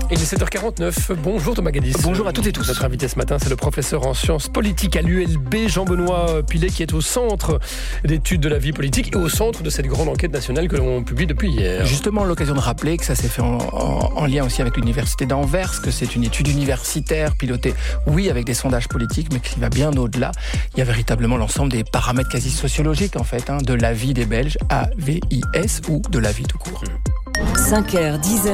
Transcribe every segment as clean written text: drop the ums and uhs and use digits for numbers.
Il est 7h49. Bonjour Thomas Gadis. Bonjour à toutes et tous. Notre invité ce matin, c'est le professeur en sciences politiques à l'ULB, Jean-Benoît Pilet, qui est au centre d'études de la vie politique et au centre de cette grande enquête nationale que l'on publie depuis hier. Justement, l'occasion de rappeler que ça s'est fait en lien aussi avec l'université d'Anvers, que c'est une étude universitaire pilotée, oui, avec des sondages politiques, mais qui va bien au-delà. Il y a véritablement l'ensemble des paramètres quasi sociologiques, en fait, de la vie des Belges, AVIS, ou de la vie tout court. 5h, 10h.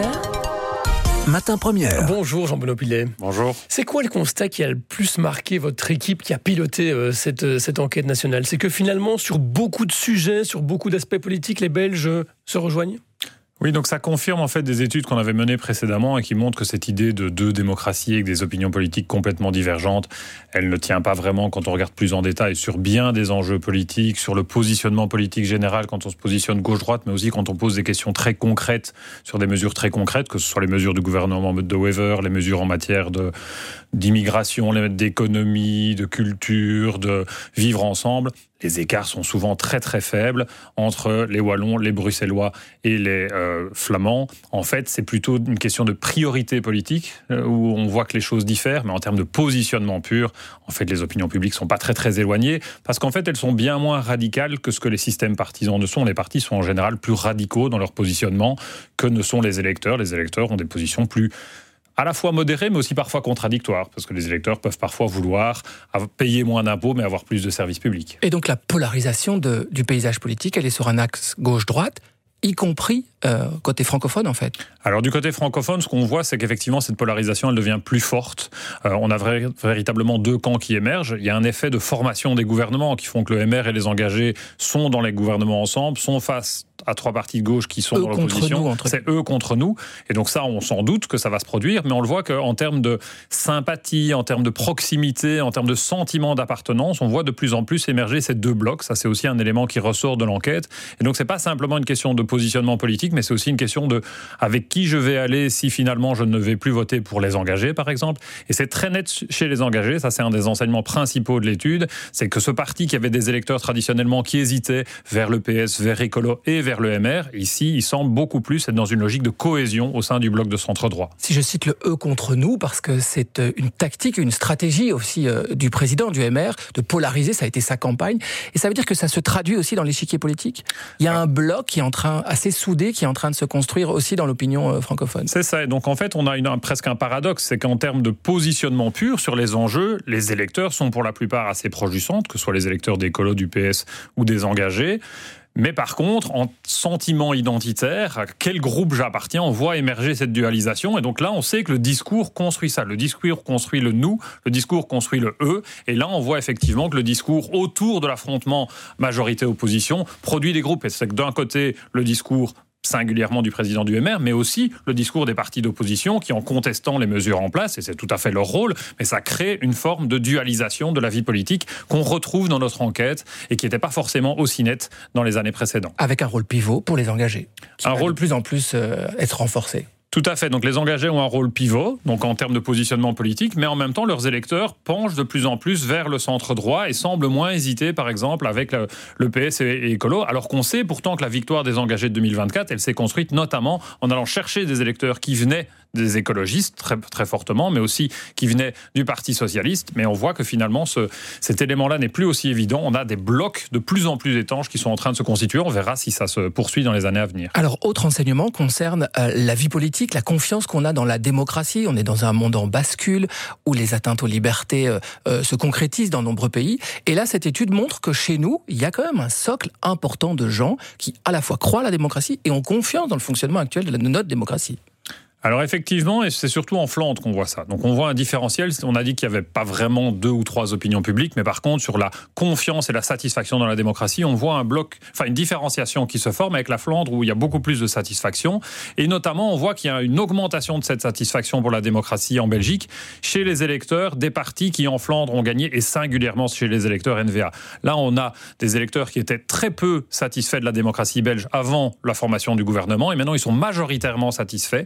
Matin Première. Bonjour Jean-Benoît Pilet. Bonjour. C'est quoi le constat qui a le plus marqué votre équipe qui a piloté cette enquête nationale ? C'est que finalement, sur beaucoup de sujets, sur beaucoup d'aspects politiques, les Belges se rejoignent ? Oui, donc ça confirme en fait des études qu'on avait menées précédemment et qui montrent que cette idée de deux démocraties avec des opinions politiques complètement divergentes, elle ne tient pas vraiment quand on regarde plus en détail sur bien des enjeux politiques, sur le positionnement politique général quand on se positionne gauche-droite, mais aussi quand on pose des questions très concrètes sur des mesures très concrètes, que ce soit les mesures du gouvernement de Wever, les mesures en matière d'immigration, d'économie, de culture, de vivre ensemble. Les écarts sont souvent très très faibles entre les Wallons, les Bruxellois et les Flamands. En fait, c'est plutôt une question de priorité politique où on voit que les choses diffèrent, mais en termes de positionnement pur, en fait, les opinions publiques sont pas très très éloignées parce qu'en fait, elles sont bien moins radicales que ce que les systèmes partisans ne sont. Les partis sont en général plus radicaux dans leur positionnement que ne sont les électeurs. Les électeurs ont des positions plus à la fois modérées, mais aussi parfois contradictoires, parce que les électeurs peuvent parfois vouloir payer moins d'impôts, mais avoir plus de services publics. Et donc la polarisation du paysage politique, elle est sur un axe gauche-droite, y compris côté francophone, en fait. Alors, du côté francophone, ce qu'on voit, c'est qu'effectivement, cette polarisation, elle devient plus forte. On a véritablement deux camps qui émergent. Il y a un effet de formation des gouvernements qui font que le MR et les engagés sont dans les gouvernements ensemble, sont face à trois partis de gauche qui sont dans l'opposition. C'est eux contre nous. Et donc ça, on s'en doute que ça va se produire, mais on le voit qu'en termes de sympathie, en termes de proximité, en termes de sentiment d'appartenance, on voit de plus en plus émerger ces deux blocs. Ça, c'est aussi un élément qui ressort de l'enquête. Et donc, c'est pas simplement une question de positionnement politique, mais c'est aussi une question de avec qui je vais aller si finalement je ne vais plus voter pour les engagés, par exemple. Et c'est très net chez les engagés. Ça, c'est un des enseignements principaux de l'étude. C'est que ce parti qui avait des électeurs traditionnellement qui hésitaient vers le PS, vers Écolo et vers le MR, ici, il semble beaucoup plus être dans une logique de cohésion au sein du bloc de centre-droit. Si je cite le « eux contre nous », parce que c'est une tactique, une stratégie aussi du président du MR, de polariser, ça a été sa campagne, et ça veut dire que ça se traduit aussi dans l'échiquier politique. Il y a un bloc qui est assez soudé, qui est en train de se construire aussi dans l'opinion francophone. C'est ça, et donc en fait, on a presque un paradoxe, c'est qu'en termes de positionnement pur sur les enjeux, les électeurs sont pour la plupart assez proches du centre, que ce soit les électeurs des Écolos, du PS ou des engagés. Mais par contre, en sentiment identitaire, à quel groupe j'appartiens, on voit émerger cette dualisation. Et donc là, on sait que le discours construit ça. Le discours construit le nous, le discours construit le eux. Et là, on voit effectivement que le discours autour de l'affrontement majorité-opposition produit des groupes. Et c'est que d'un côté, le discours singulièrement du président du MR, mais aussi le discours des partis d'opposition qui, en contestant les mesures en place, et c'est tout à fait leur rôle, mais ça crée une forme de dualisation de la vie politique qu'on retrouve dans notre enquête et qui n'était pas forcément aussi nette dans les années précédentes. Avec un rôle pivot pour les engagés, qui va de plus en plus être renforcé. Tout à fait. Donc les engagés ont un rôle pivot, donc en termes de positionnement politique, mais en même temps, leurs électeurs penchent de plus en plus vers le centre droit et semblent moins hésiter, par exemple, avec le PS et Écolo, alors qu'on sait pourtant que la victoire des engagés de 2024, elle s'est construite notamment en allant chercher des électeurs qui venaient des écologistes, très, très fortement, mais aussi qui venaient du Parti socialiste. Mais on voit que finalement, cet élément-là n'est plus aussi évident. On a des blocs de plus en plus étanches qui sont en train de se constituer. On verra si ça se poursuit dans les années à venir. Alors, autre enseignement concerne la vie politique, la confiance qu'on a dans la démocratie. On est dans un monde en bascule où les atteintes aux libertés se concrétisent dans de nombreux pays. Et là, cette étude montre que chez nous, il y a quand même un socle important de gens qui à la fois croient à la démocratie et ont confiance dans le fonctionnement actuel de notre démocratie. Alors effectivement, et c'est surtout en Flandre qu'on voit ça. Donc on voit un différentiel. On a dit qu'il n'y avait pas vraiment 2 ou 3 opinions publiques, mais par contre sur la confiance et la satisfaction dans la démocratie, on voit une différenciation qui se forme avec la Flandre où il y a beaucoup plus de satisfaction. Et notamment, on voit qu'il y a une augmentation de cette satisfaction pour la démocratie en Belgique chez les électeurs des partis qui en Flandre ont gagné et singulièrement chez les électeurs NVA. Là, on a des électeurs qui étaient très peu satisfaits de la démocratie belge avant la formation du gouvernement et maintenant ils sont majoritairement satisfaits. Et donc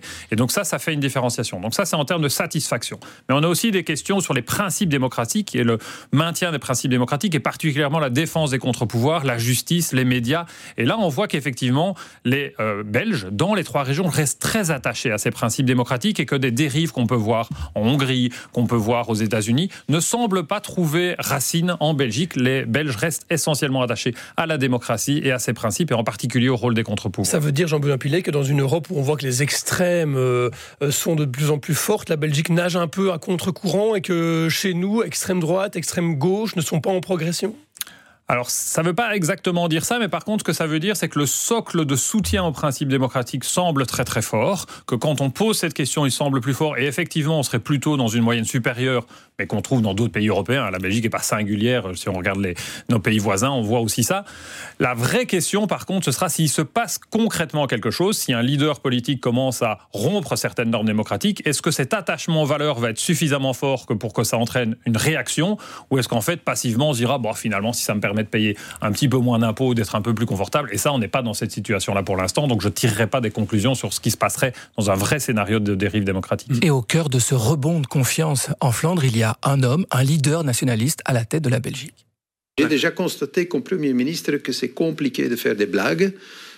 donc ça fait une différenciation. Donc ça, c'est en termes de satisfaction. Mais on a aussi des questions sur les principes démocratiques et le maintien des principes démocratiques et particulièrement la défense des contre-pouvoirs, la justice, les médias. Et là, on voit qu'effectivement, les Belges, dans les 3 régions, restent très attachés à ces principes démocratiques et que des dérives qu'on peut voir en Hongrie, qu'on peut voir aux États-Unis, ne semblent pas trouver racine en Belgique. Les Belges restent essentiellement attachés à la démocratie et à ses principes, et en particulier au rôle des contre-pouvoirs. Ça veut dire, Jean-Benoît Pilet, que dans une Europe où on voit que les extrêmes sont de plus en plus fortes, la Belgique nage un peu à contre-courant et que chez nous, extrême droite, extrême gauche ne sont pas en progression ? Alors, ça ne veut pas exactement dire ça, mais par contre, ce que ça veut dire, c'est que le socle de soutien aux principes démocratiques semble très très fort, que quand on pose cette question, il semble plus fort, et effectivement, on serait plutôt dans une moyenne supérieure, mais qu'on trouve dans d'autres pays européens. La Belgique n'est pas singulière, si on regarde nos pays voisins, on voit aussi ça. La vraie question, par contre, ce sera s'il se passe concrètement quelque chose, si un leader politique commence à rompre certaines normes démocratiques, est-ce que cet attachement aux valeurs va être suffisamment fort pour que ça entraîne une réaction, ou est-ce qu'en fait, passivement, on se dira, finalement, si ça me permet de payer un petit peu moins d'impôts, d'être un peu plus confortable. Et ça, on n'est pas dans cette situation-là pour l'instant, donc je ne tirerai pas des conclusions sur ce qui se passerait dans un vrai scénario de dérive démocratique. Et au cœur de ce rebond de confiance en Flandre, il y a un homme, un leader nationaliste à la tête de la Belgique. J'ai déjà constaté comme Premier ministre que c'est compliqué de faire des blagues.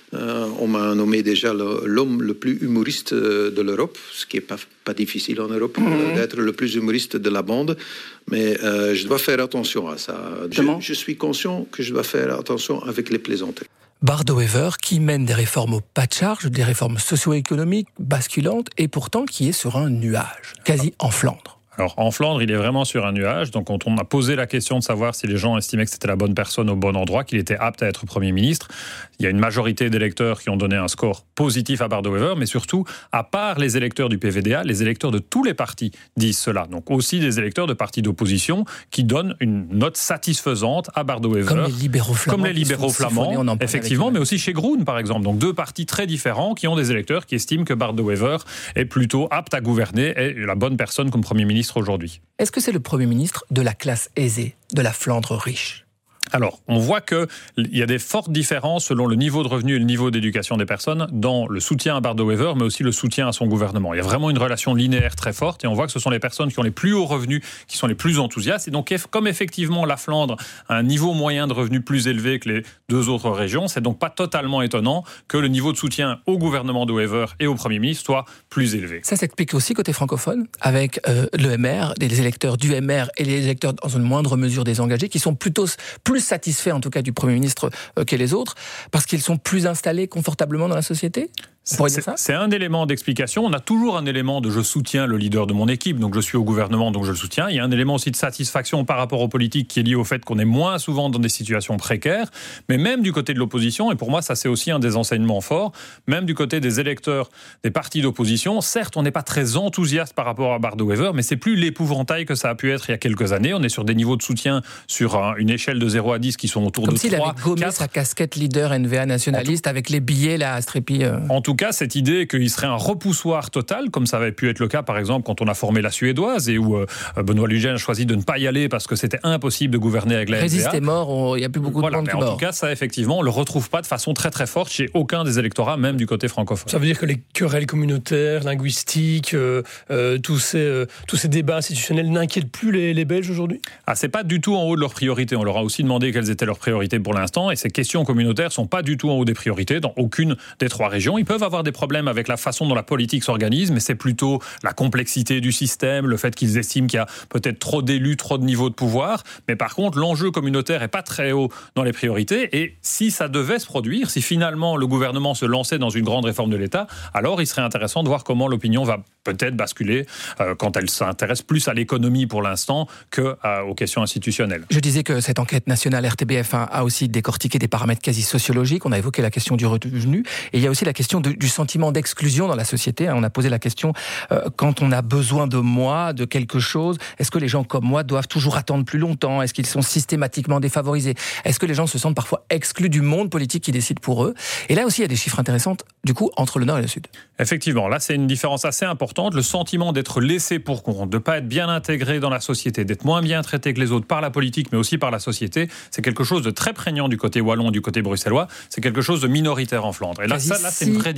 On m'a nommé déjà l'homme le plus humoriste de l'Europe, ce qui n'est pas difficile en Europe, d'être le plus humoriste de la bande. Mais je dois faire attention à ça. Je suis conscient que je dois faire attention avec les plaisanteries. Bart De Wever, qui mène des réformes au pas de charge, des réformes socio-économiques basculantes, et pourtant qui est sur un nuage, quasi en Flandre. Alors, en Flandre, il est vraiment sur un nuage. Donc, quand on a posé la question de savoir si les gens estimaient que c'était la bonne personne au bon endroit, qu'il était apte à être Premier ministre, il y a une majorité d'électeurs qui ont donné un score positif à Bart De Wever, mais surtout, à part les électeurs du PVDA, les électeurs de tous les partis disent cela. Donc, aussi des électeurs de partis d'opposition qui donnent une note satisfaisante à Bart De Wever. Comme les libéraux flamands. Effectivement, mais aussi chez Groen, par exemple. Donc, 2 partis très différents qui ont des électeurs qui estiment que Bart De Wever est plutôt apte à gouverner et la bonne personne comme Premier ministre aujourd'hui. Est-ce que c'est le Premier ministre de la classe aisée, de la Flandre riche ? Alors, on voit qu'il y a des fortes différences selon le niveau de revenu et le niveau d'éducation des personnes dans le soutien à Bart De Wever, mais aussi le soutien à son gouvernement. Il y a vraiment une relation linéaire très forte et on voit que ce sont les personnes qui ont les plus hauts revenus qui sont les plus enthousiastes. Et donc, comme effectivement la Flandre a un niveau moyen de revenus plus élevé que les 2 autres régions, c'est donc pas totalement étonnant que le niveau de soutien au gouvernement de Wever et au Premier ministre soit plus élevé. Ça s'explique aussi côté francophone, avec le MR, les électeurs du MR et les électeurs dans une moindre mesure désengagés, qui sont plutôt plus satisfaits en tout cas du Premier ministre que les autres, parce qu'ils sont plus installés confortablement dans la société ? C'est un élément d'explication. On a toujours un élément de je soutiens le leader de mon équipe, donc je suis au gouvernement, donc je le soutiens. Il y a un élément aussi de satisfaction par rapport aux politiques qui est lié au fait qu'on est moins souvent dans des situations précaires. Mais même du côté de l'opposition, et pour moi ça c'est aussi un des enseignements forts, même du côté des électeurs des partis d'opposition, certes on n'est pas très enthousiaste par rapport à Bart De Wever, mais c'est plus l'épouvantail que ça a pu être il y a quelques années. On est sur des niveaux de soutien sur une échelle de 0 à 10 qui sont autour de 3, 4. Comme s'il avait gommé sa casquette leader NVA nationaliste avec les billets là à Strépy. En tout cas, cette idée qu'il serait un repoussoir total, comme ça avait pu être le cas par exemple quand on a formé la Suédoise et où Benoît Lugène a choisi de ne pas y aller parce que c'était impossible de gouverner avec la NVA. Résiste est mort, il n'y a plus beaucoup de monde qui est mort. En tout cas, ça effectivement, on ne le retrouve pas de façon très très forte chez aucun des électorats, même du côté francophone. Ça veut dire que les querelles communautaires, linguistiques, tous ces débats institutionnels n'inquiètent plus les Belges aujourd'hui ? C'est pas du tout en haut de leurs priorités. On leur a aussi demandé quelles étaient leurs priorités pour l'instant et ces questions communautaires sont pas du tout en haut des priorités dans aucune des 3 régions. Ils peuvent avoir des problèmes avec la façon dont la politique s'organise, mais c'est plutôt la complexité du système, le fait qu'ils estiment qu'il y a peut-être trop d'élus, trop de niveaux de pouvoir. Mais par contre, l'enjeu communautaire est pas très haut dans les priorités. Et si ça devait se produire, si finalement le gouvernement se lançait dans une grande réforme de l'État, alors il serait intéressant de voir comment l'opinion va peut-être basculer quand elle s'intéresse plus à l'économie pour l'instant qu'aux questions institutionnelles. Je disais que cette enquête nationale RTBF a aussi décortiqué des paramètres quasi sociologiques. On a évoqué la question du revenu et il y a aussi la question du sentiment d'exclusion dans la société. On a posé la question quand on a besoin de moi, de quelque chose, est-ce que les gens comme moi doivent toujours attendre plus longtemps ? Est-ce qu'ils sont systématiquement défavorisés ? Est-ce que les gens se sentent parfois exclus du monde politique qui décide pour eux ? Et là aussi, il y a des chiffres intéressants, du coup, entre le Nord et le Sud. Effectivement, là, c'est une différence assez importante. Le sentiment d'être laissé pour compte, de ne pas être bien intégré dans la société, d'être moins bien traité que les autres par la politique, mais aussi par la société, c'est quelque chose de très prégnant du côté wallon, du côté bruxellois. C'est quelque chose de minoritaire en Flandre. Et là, c'est une vraie différence.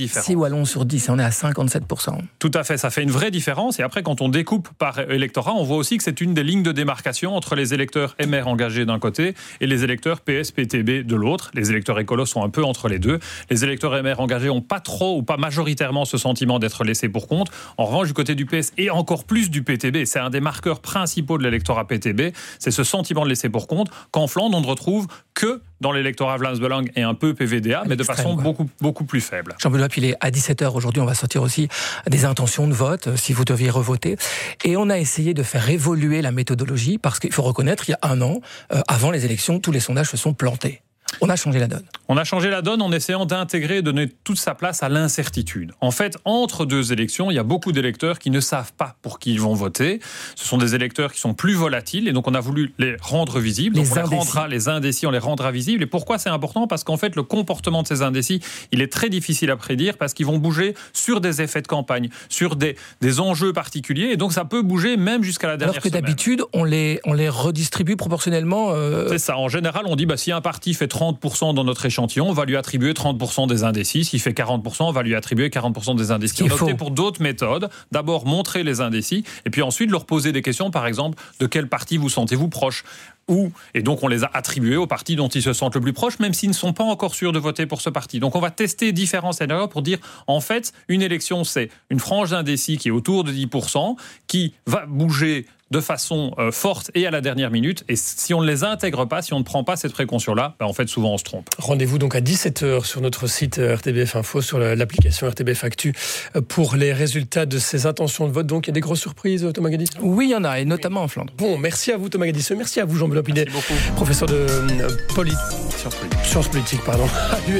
différence. 6 wallons sur 10, on est à 57%. Tout à fait, ça fait une vraie différence. Et après, quand on découpe par électorat, on voit aussi que c'est une des lignes de démarcation entre les électeurs MR engagés d'un côté et les électeurs PS-PTB de l'autre. Les électeurs écolos sont un peu entre les deux. Les électeurs MR engagés n'ont pas trop ou pas majoritairement ce sentiment d'être laissés pour compte. En revanche, du côté du PS et encore plus du PTB, c'est un des marqueurs principaux de l'électorat PTB, c'est ce sentiment de laisser pour compte qu'en Flandre, on ne retrouve que dans l'électorat Vlaams-Belang et un peu PVDA, mais de façon beaucoup plus faible. Jean-Benoît Pilet, à 17h aujourd'hui, on va sortir aussi des intentions de vote, si vous deviez revoter. Et on a essayé de faire évoluer la méthodologie, parce qu'il faut reconnaître, il y a un an, avant les élections, tous les sondages se sont plantés. On a changé la donne. On a changé la donne en essayant d'intégrer et de donner toute sa place à l'incertitude. En fait, entre deux élections, il y a beaucoup d'électeurs qui ne savent pas pour qui ils vont voter. Ce sont des électeurs qui sont plus volatiles et donc on a voulu les rendre visibles. Donc les indécis, on les rendra visibles. Et pourquoi c'est important ? Parce qu'en fait, le comportement de ces indécis, il est très difficile à prédire parce qu'ils vont bouger sur des effets de campagne, sur des enjeux particuliers. Et donc ça peut bouger même jusqu'à la dernière semaine. Alors que d'habitude, on les redistribue proportionnellement. C'est ça. En général, on dit si un parti fait 30% dans notre échantillon, on va lui attribuer 30% des indécis. S'il fait 40%, on va lui attribuer 40% des indécis. On a opté pour d'autres méthodes. D'abord, montrer les indécis, et puis ensuite leur poser des questions, par exemple, de quel parti vous sentez-vous proche ? Et donc on les a attribués aux partis dont ils se sentent le plus proches, même s'ils ne sont pas encore sûrs de voter pour ce parti. Donc on va tester différents scénarios pour dire, en fait, une élection, c'est une frange d'indécis qui est autour de 10%, qui va bouger de façon forte et à la dernière minute. Et si on ne les intègre pas, si on ne prend pas cette précaution-là, en fait, souvent on se trompe. Rendez-vous donc à 17h sur notre site RTBF Info, sur l'application RTBF Actu, pour les résultats de ces intentions de vote. Donc il y a des grosses surprises, Thomas Gadis ? Oui, il y en a, et notamment en Flandre. Bon, merci à vous Thomas Gadis, merci à vous Jean-Benoît Pilet, professeur de sciences politiques.